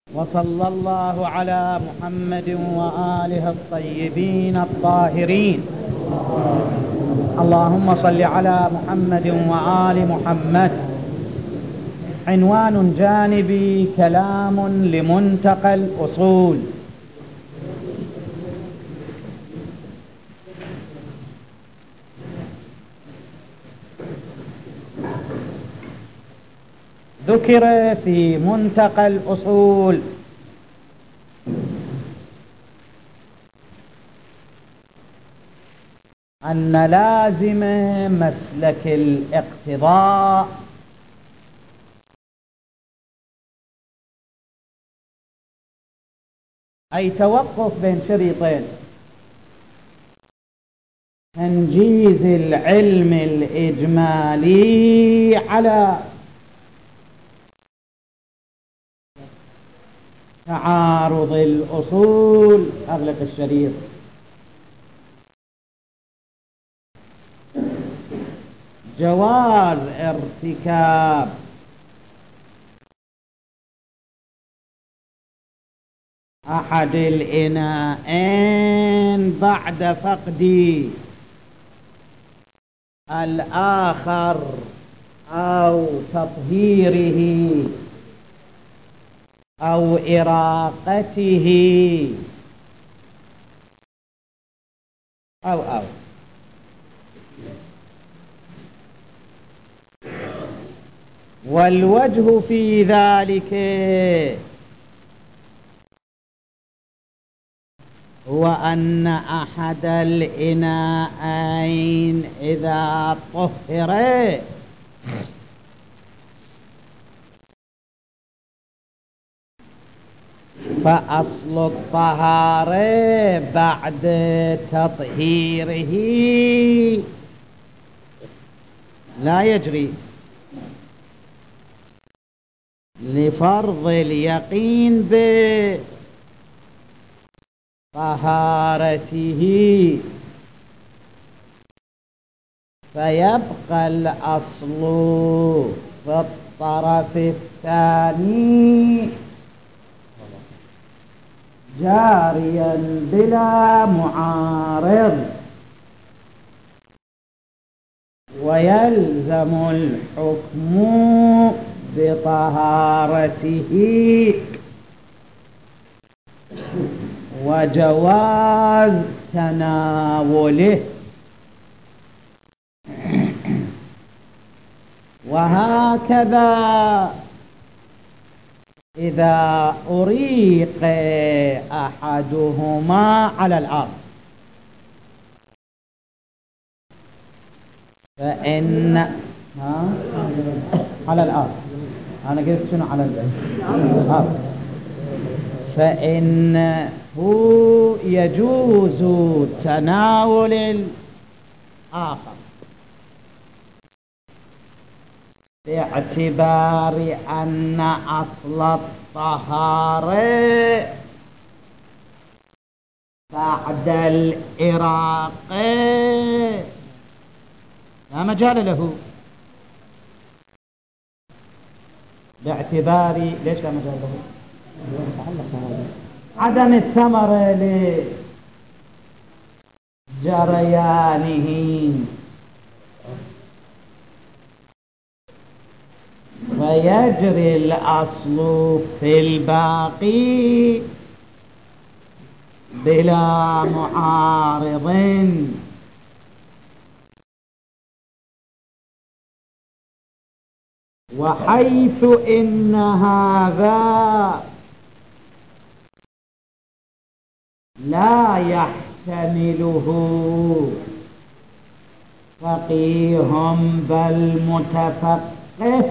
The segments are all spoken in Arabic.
وصلى الله على محمد وآله الطيبين الطاهرين. اللهم صل على محمد وآل محمد. عنوان جانبي: كلام لمنتقى الأصول. ذكر في منتقى الأصول أن لازم مسلك الاقتضاء أي توقف بين شريطين: تنجيز العلم الإجمالي على تعارض الأصول. أغلق الشريط. جواز ارتكاب أحد الإناءين بعد فقد الآخر أو تطهيره أو إراقته أو والوجه في ذلك هو أن أحد الإناءين إذا طهر فأصل الطهارة بعد تطهيره لا يجري لفرض اليقين بطهارته، فيبقى الأصل في الطرف الثاني جاريا بلا معارض، ويلزم الحكم بطهارته وجواز تناوله. وهكذا إذا أريق أحدهما على الأرض فإن على الأرض، أنا قلت شنو على الأرض، فإنه يجوز تناول الآخر باعتبار أن أصل الطهارة بعد الإراقة لا مجال له، باعتبار ليش لا مجال له؟ عدم الثمرة لجريانه، فيجري الأصل في الباقي بلا معارض. وحيث إن هذا لا يحتمله فقيه بل متفقه،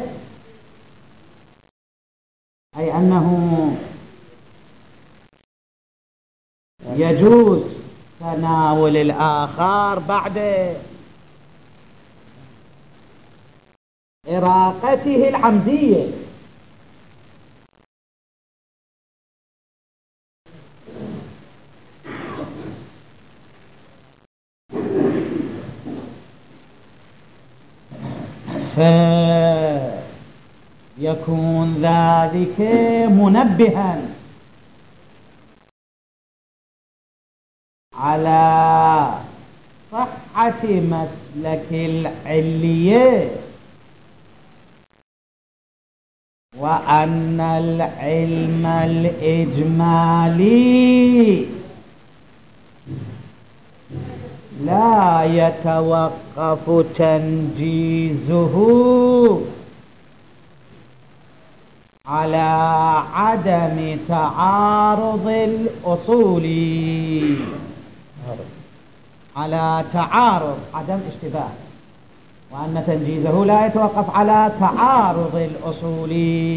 أي أنه يجوز تناول الآخر بعد إراقته العمدية، يكون ذلك منبها على صحة مسلك العلية، وأن العلم الإجمالي لا يتوقف تنجيزه على عدم تعارض الأصول، على تعارض عدم اشتباه، وأن تنجيزه لا يتوقف على تعارض الأصول،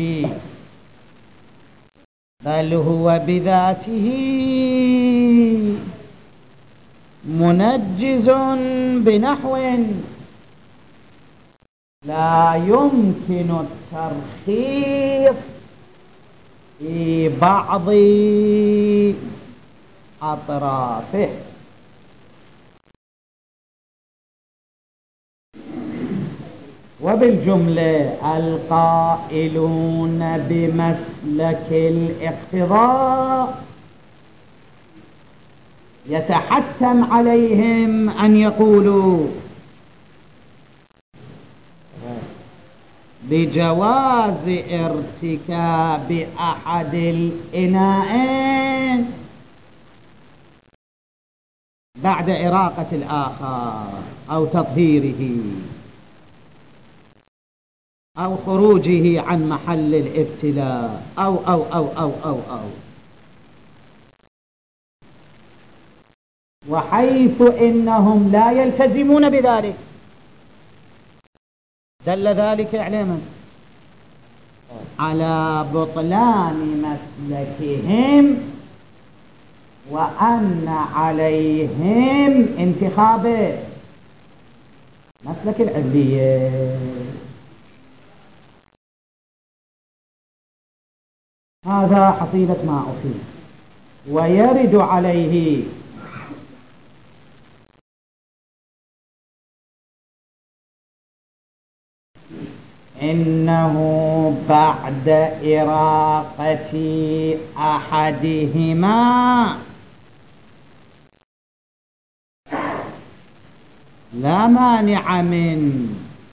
بل هو بذاته منجز بنحو لا يمكن الترخيص في بعض أطرافه. وبالجملة القائلون بمسلك الاقتضاء يتحتم عليهم أن يقولوا بجواز ارتكاب أحد الإناءين بعد إراقة الآخر أو تطهيره أو خروجه عن محل الابتلاء أو وحيث إنهم لا يلتزمون بذلك دل ذلك إعلاما على بطلان مسلكهم، وأن عليهم انتخاب مسلك العلية. هذا حصيلة ما أفيد. ويرد عليه إنه بعد إراقة أحدهما لا مانع من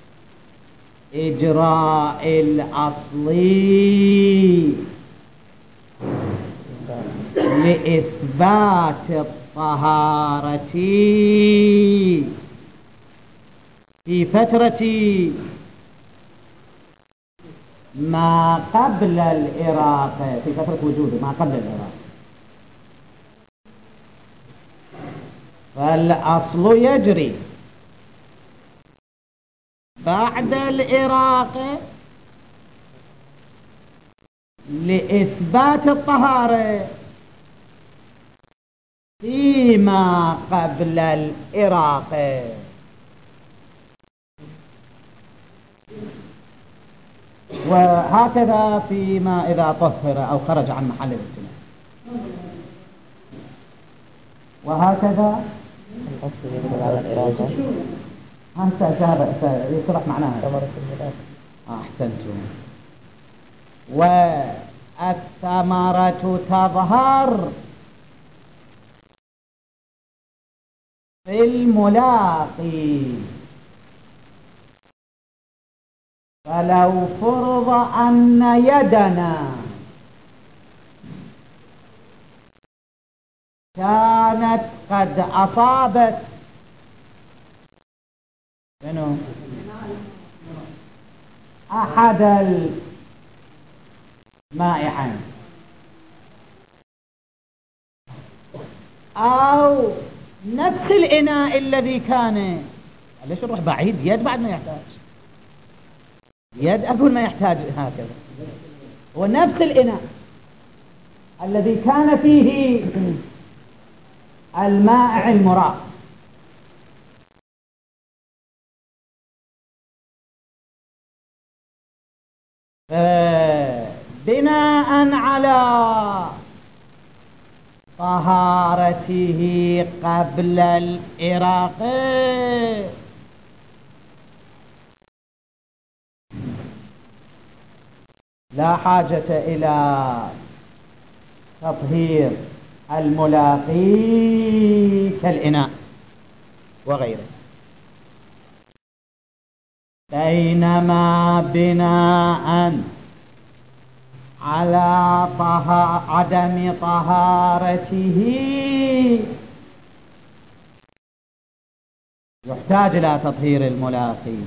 إجراء الأصل لإثبات الطهارة في فترة ما قبل الإراقة، في فترة وجوده ما قبل الإراقة. فالأصل يجري بعد الإراقة لإثبات الطهارة فيما قبل الإراقة. وهكذا فيما إذا طهر أو خرج عن محل الابتلاء، وهكذا يصرح معناها. أحسنتم. والثمرة تظهر في الملاقي، فلو فرض أن يدنا كانت قد أصابت أحد المائعين أو نفس الإناء الذي كان، ليش نروح بعيد؟ يد بعد ما يحتاج، يد أقول ما يحتاج هكذا، ونفس الإناء الذي كان فيه المائع المراق، بناء على طهارته قبل الإراقة لا حاجة إلى تطهير الملاقي كالإناء وغيره. بينما بناء على عدم طهارته يحتاج إلى تطهير الملاقي،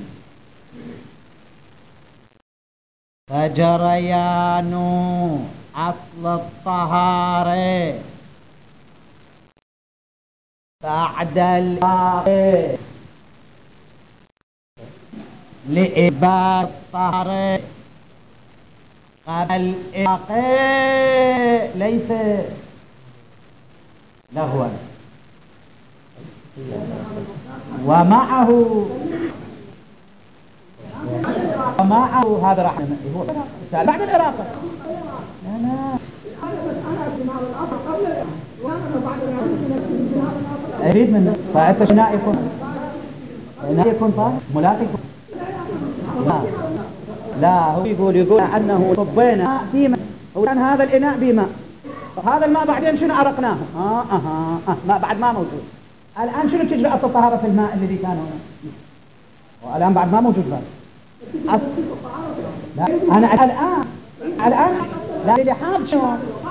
فجريان أصل الطهارة بعد الإباحة لإباحة الطهارة قبل الإباحة ليس لغوا، ومعه هذا راح هو بعد الإراقة. لا أريد منه فأنت شناء يكون طاهر ملاقي. لا هو يقول أنه صبينا بماء، هو كان هذا الإناء بماء، هذا الماء بعدين شنو عرقناه ما بعد ما موجود. الآن شنو تجري أصل الطهارة في الماء الذي كان هنا، والآن بعد ما موجود هذا. لا أنا الآن لا لحاب شو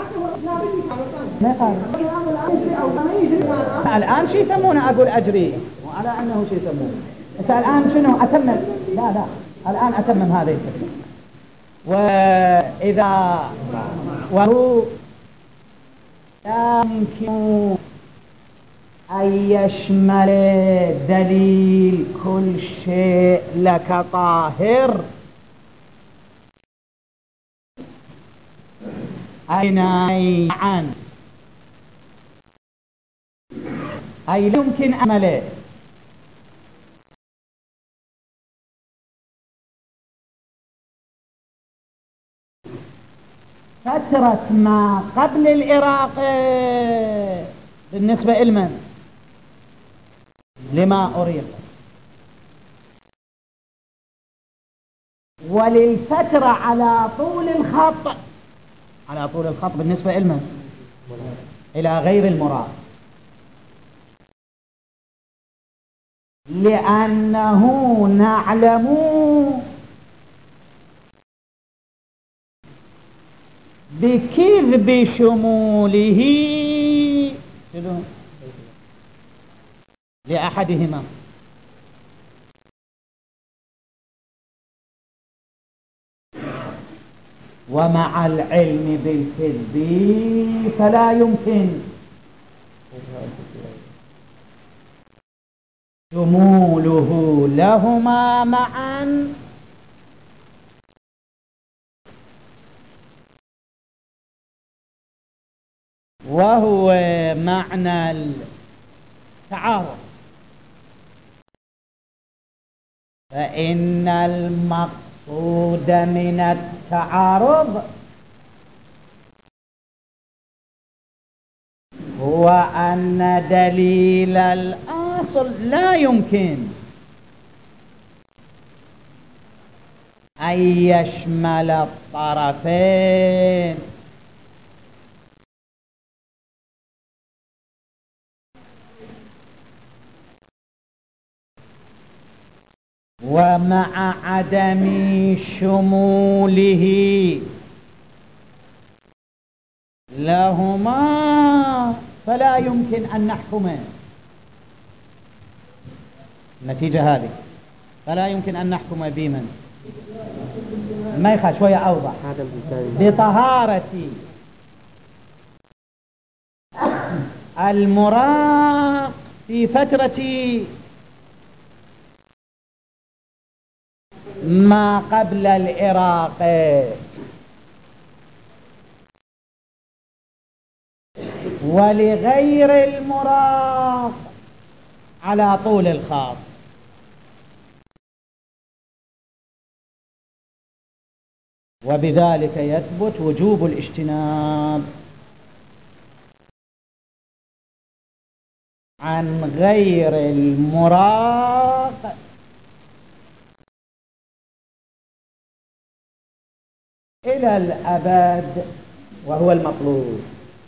الآن شو يسمونه أقول أجري وعلى أنه شو يسمونه. بس الآن شنو أتمم؟ لا الآن أتمم هذه الفكرة. وإذا وهو لا يمكن أن يشمل دليل كل شيء لك طاهر أين عن أي يمكن أمله فترة ما قبل الإراقة بالنسبة لمن لما أريق، وللفترة على طول الخط بالنسبة لمن إلى غير المراد، لأنه نعلم بكذب شموله لأحدهما، ومع العلم بالكذب فلا يمكن شموله لهما معا وهو معنى التعارض، فإن المقصود من التعارض هو أن دليل الأصل لا يمكن أن يشمل الطرفين، ومع عدم شموله لهما فلا يمكن أن نحكم. النتيجة هذه فلا يمكن أن نحكم بمن ما يخاف شوية أوضح بطهارة المراق في فترة ما قبل الإراقة، ولغير المراق على طول الخط، وبذلك يثبت وجوب الاجتناب عن غير المراق إلى الأبد وهو المطلوب.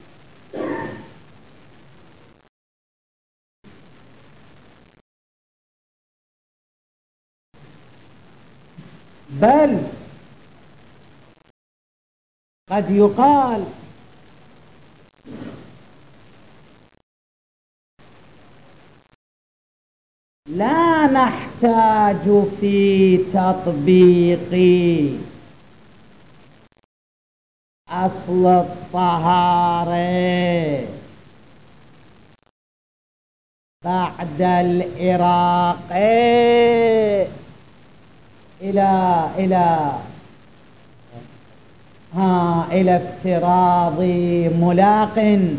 بل قد يقال لا نحتاج في تطبيق أصل الطهارة بعد الإراقة إلى افتراض ملاق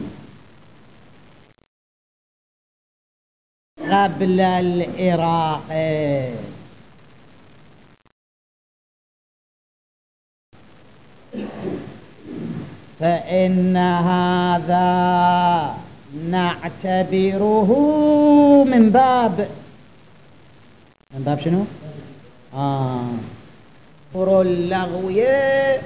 قبل الإراقة. فإن هذا نعتبره من باب شنو؟ اللغوية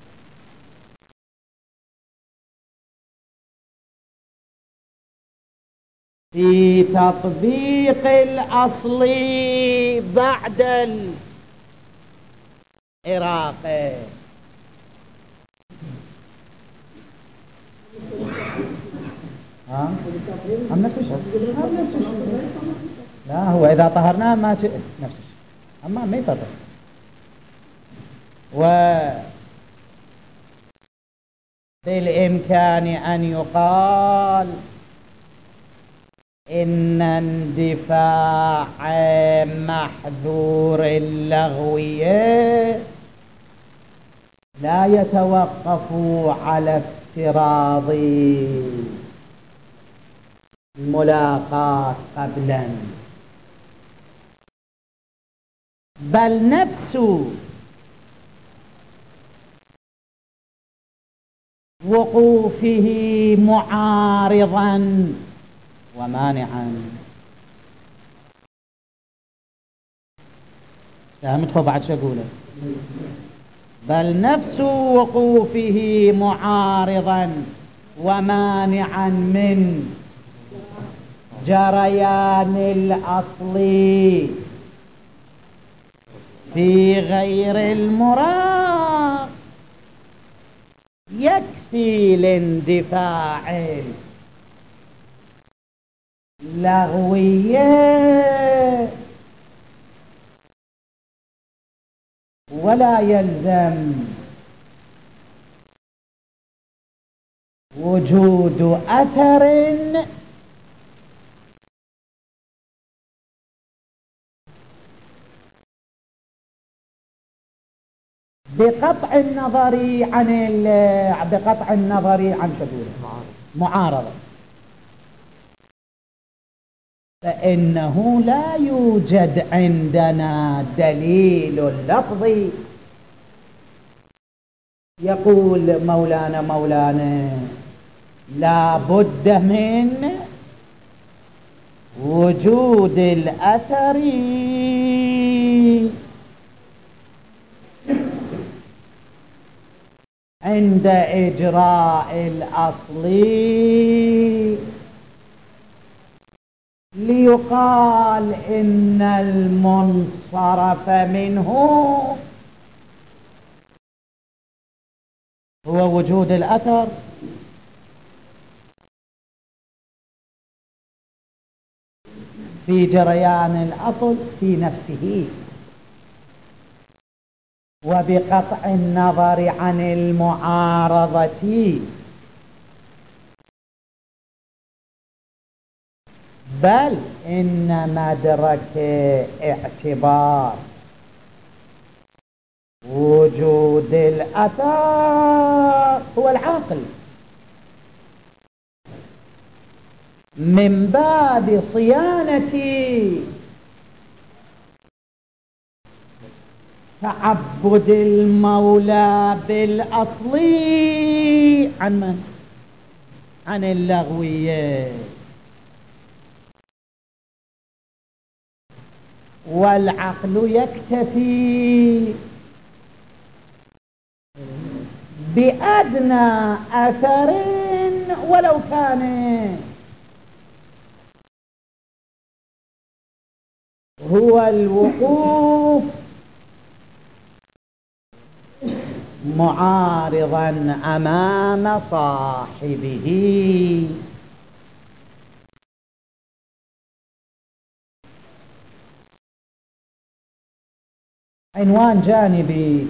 في تطبيق الأصل بعد الإراقة. هم نفس الشيء. لا، هو إذا طهرناه ما نفس الشيء، أما ما يطهر. وبالإمكان أن يقال إن اندفاع محذور اللغوية لا يتوقف على افتراض الملاقاة قبلا، بل نفس وقوفه معارضا ومانعا. فهمت بعد شو أقوله؟ بل نفس وقوفه معارضا ومانعا من جريان الأصل في غير المراد يكفي لاندفاع اللغوية، ولا يلزم وجود أثر بقطع النظر عن شذوذ معارضة. فإنه لا يوجد عندنا دليل لفظي يقول مولانا لا بد من وجود الأثر عند إجراء الأصل ليقال إن المنصرف منه هو وجود الأثر. في جريان الأصل في نفسه، وبقطع النظر عن المعارضة، بل إن مدرك اعتبار وجود الأثر هو العاقل، من باب صيانة تعبد المولى بالأصل عن من؟ عن اللغوية. والعقل يكتفي بأدنى أثر ولو كان هو الوقوف معارضا أمام صاحبه. عنوان جانبي.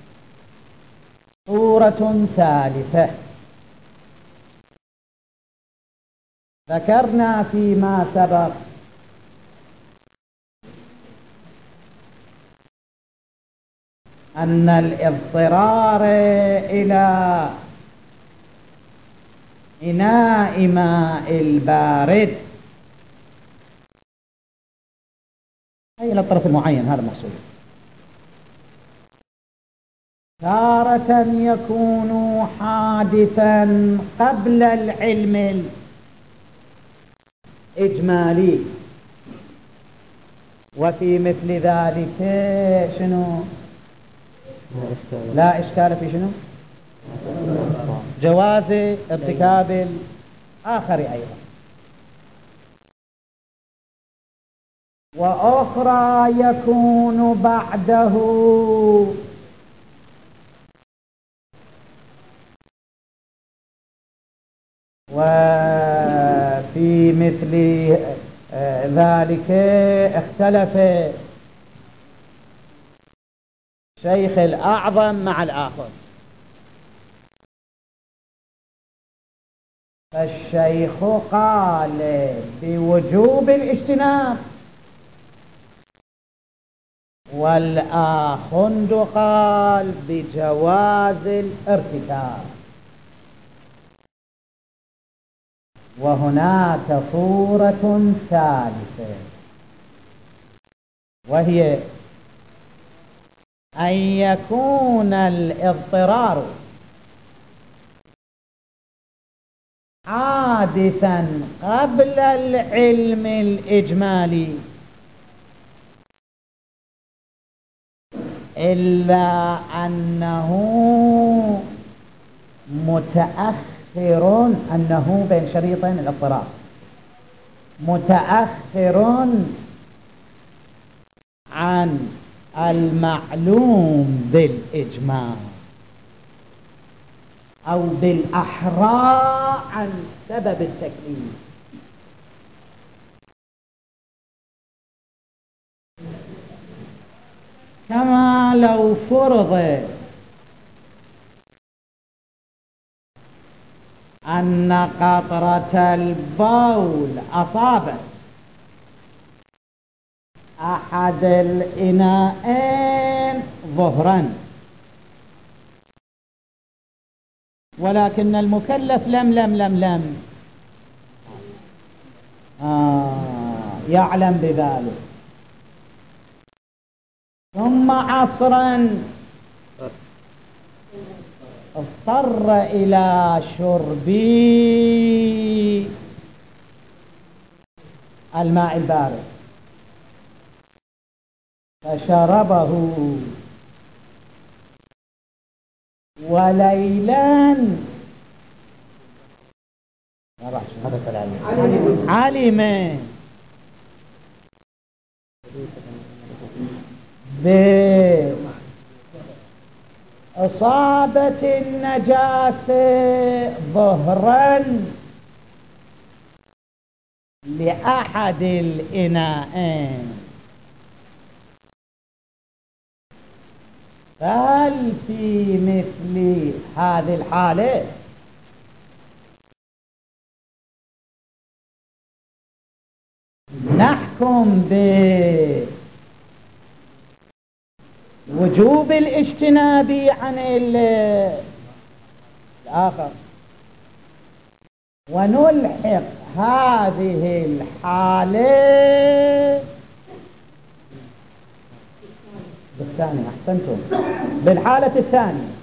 صورة ثالثة. ذكرنا فيما سبق أن الاضطرار إلى إناء ماء البارد أي إلى الطرف المعين، هذا مقصود، تارة يكون حادثا قبل العلم الإجمالي، وفي مثل ذلك شنو؟ لا إشكال في شنو؟ جواز ارتكاب الآخر أيضا. وأخرى يكون بعده وفي مثل ذلك اختلف شيخ الأعظم مع الآخر. فالشيخ قال بوجوب الاجتناب، والآخند قال بجواز الارتكاب. وهناك صورة ثالثة، وهي أن يكون الاضطرار حادثا قبل العلم الإجمالي، إلا أنه متأخر، أنه بين شريطين الاضطرار متأخر عن المعلوم بالإجماع، أو بالأحرى عن سبب التكليف. كما لو فرض أن قطرة البول أصابت أحد الإناءين ظهرا، ولكن المكلف لم يعلم بذلك، ثم عصرا اضطر إلى شرب الماء البارد فشربه، وليلا علم بإصابة النجاسة ظهرا لأحد الإناءين، فهل في مثل هذه الحالة نحكم بوجوب الاجتناب عن الآخر، ونلحق هذه الحالة بالثانية؟ أحسنتم، بالحالة الثانية،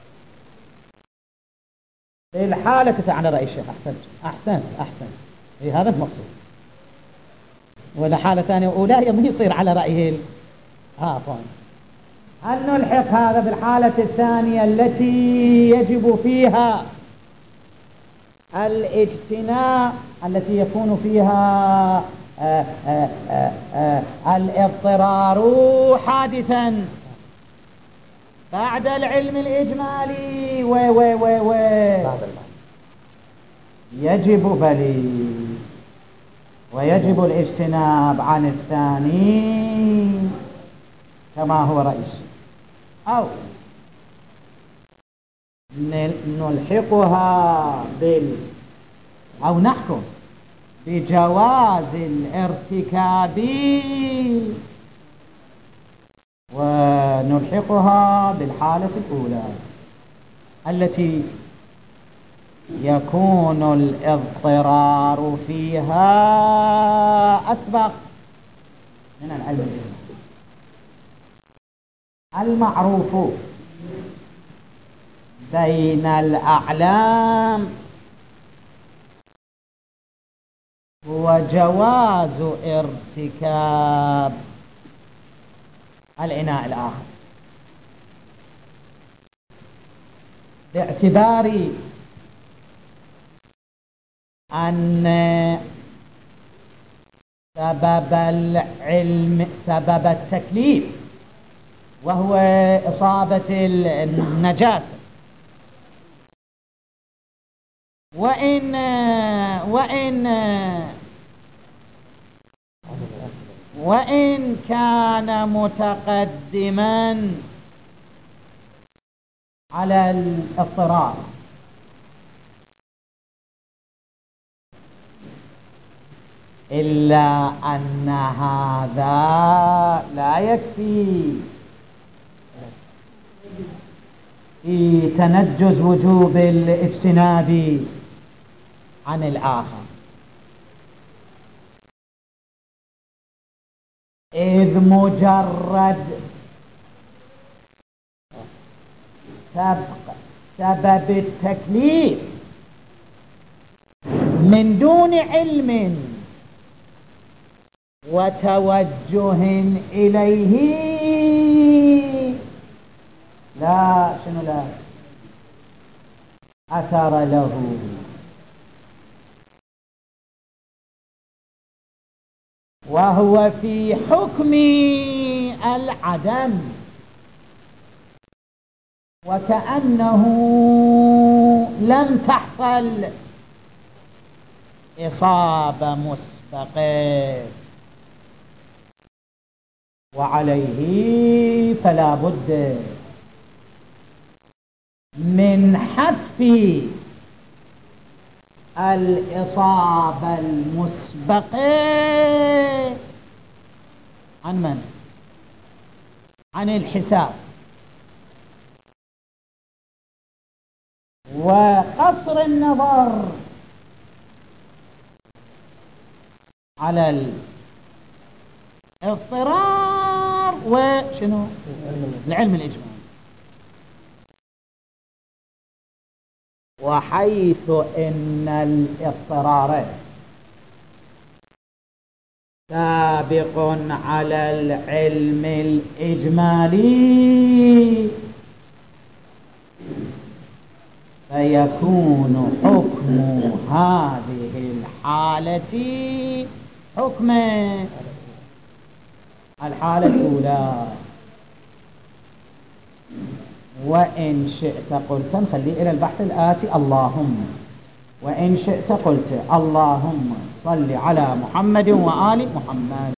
بالحالة على رأي الشيخ. أحسنت. هذا المقصود. ولا حالة ثانية أولى يصير على رأيه عفوا. أن نلحق هذا بالحالة الثانية التي يجب فيها الاجتناء، التي يكون فيها الاضطرار حادثا بعد العلم الإجمالي يجب بلي ويجب الاجتناب عن الثاني كما هو رئيس، أو نلحقها أو نحكم بجواز الارتكاب ونلحقها بالحالة الأولى التي يكون الاضطرار فيها أسبق من العلم الإجمالي. المعروف بين الأعلام هو جواز ارتكاب الإناء الآخر باعتبار أن سبب العلم سبب التكليف وهو إصابة النجاسة، وإن كان متقدما على الاضطرار، إلا أن هذا لا يكفي في تنجز وجوب الاجتناب عن الآخر، إذ مجرد سبب التكليف من دون علم وتوجه إليه لا أثر له، وهو في حكم العدم، وكأنه لم تحصل إصابة مسبقة، وعليه فلا بد من حذف الإصابة المسبقة عن من؟ عن الحساب، وقصر النظر على الاضطرار وشنو؟ العلم الإجمالي. وحيث إن الاضطرار سابق على العلم الإجمالي فيكون حكم هذه الحالة حكم الحالة الأولى. وإن شئت قلت، نخلي إلى البحث الآتي اللهم، وإن شئت قلت اللهم صل على محمد وآل محمد.